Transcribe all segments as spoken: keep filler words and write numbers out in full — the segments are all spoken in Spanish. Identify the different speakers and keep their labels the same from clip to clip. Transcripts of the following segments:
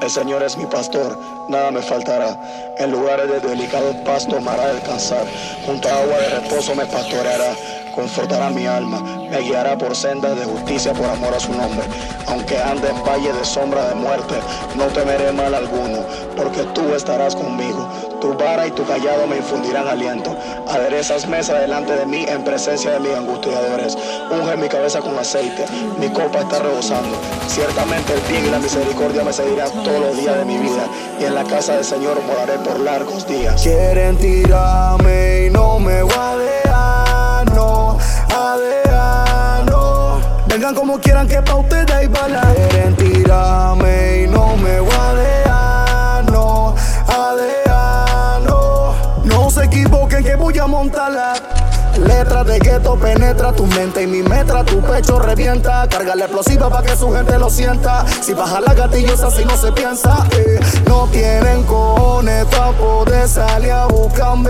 Speaker 1: El Señor es mi pastor, nada me faltará. En lugares de delicados pastos me hará descansar. Junto a agua de reposo me pastoreará. Confortará mi alma, me guiará por sendas de justicia por amor a su nombre. Aunque ande en valle de sombra de muerte, no temeré mal alguno, porque tú estarás conmigo. Tu vara y tu callado me infundirán aliento. Aderezas mesa delante de mí en presencia de mis angustiadores. Unge mi cabeza con aceite, mi copa está rebosando. Ciertamente el bien y la misericordia me seguirán todos los días de mi vida, y en la casa del Señor moraré por largos días.
Speaker 2: Quieren tirarme y no me voy a dejar, no, a dejar, no. Vengan como quieran que pa' ustedes hay balas. Quieren tirarme y no me voy a dejar, no, a dejar, no. No se equivoquen que voy a montarla. Letra de gueto penetra tu mente y mi metra, tu pecho revienta. Carga la explosiva pa' que su gente lo sienta. Si baja la gatillosa así no se piensa, eh. No tienen cojones pa' poder salir a buscarme.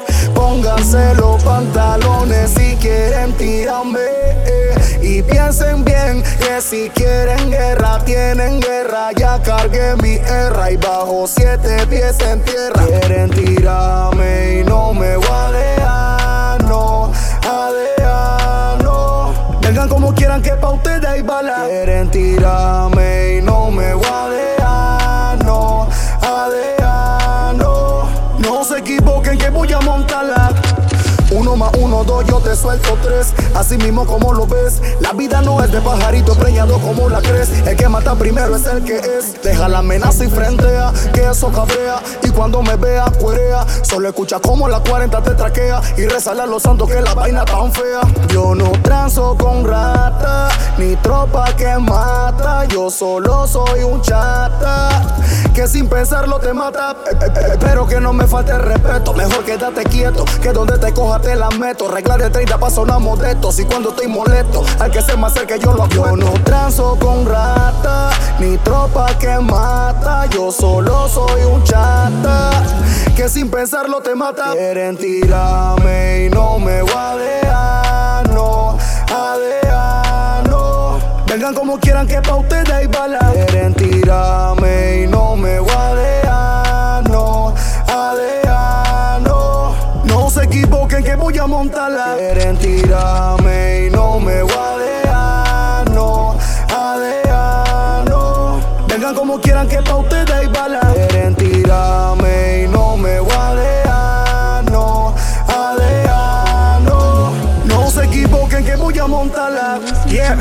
Speaker 2: Pónganse los pantalones si quieren tirarme, eh. Y piensen bien que si quieren guerra, tienen guerra. Ya cargué mi erra y bajo siete pies en tierra. Quieren tirarme y no me voy a dejar, no, a dejar, no. Vengan como quieran que pa' ustedes hay balas. Quieren tirarme y no me voy a dejar, no, a dejar, no. No se equivoquen que voy a montarla. Uno más uno, dos, yo te suelto tres. Así mismo como lo ves, la vida no es de pajarito preñado como la crees. El que mata primero es el que es. Deja la amenaza y frentea, que eso cabrea. Y cuando me vea, cuerea. Solo escucha como la cuarenta te traquea. Y rezale a los santos que la vaina tan fea. Yo no transo con rata, ni tropa que mata. Yo solo soy un chata que sin pensarlo te mata. eh, eh, eh, Espero que no me falte el respeto. Mejor quédate quieto, que donde te coja te la meto. Regla de treinta pa' sonar modesto. Si cuando estoy molesto, al que se me acerque yo lo apuesto. Yo no transo con rata, ni tropa que mata. Yo solo soy un chata que sin pensarlo te mata. Quieren tirarme y no me voy a dejar, no, a dejar, no. Vengan como quieran que pa' ustedes hay balas. Quieren tirarme y no me voy a dejar, no, a dejar, no. No se equivoquen que voy a montarla. Quieren tirarme y no me voy a dejar, no, a dejar, no. Vengan como quieran que pa' ustedes hay balas. Quieren tirarme y no me voy a dejar, no, a dejar, no. No se equivoquen que voy a montarla. Yeah.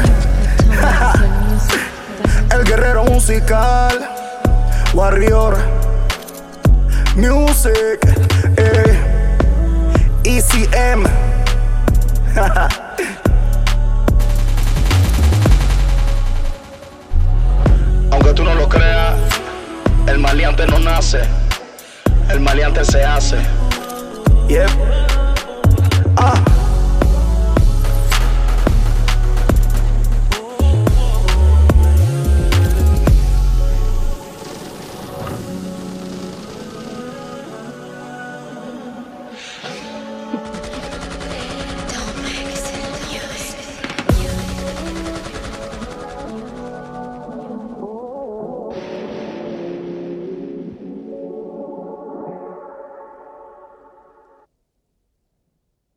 Speaker 2: El guerrero musical, Warrior Music, eh. E C M.
Speaker 1: Aunque tú no lo creas, el maleante no nace, el maleante se hace.
Speaker 2: Yep. Ah.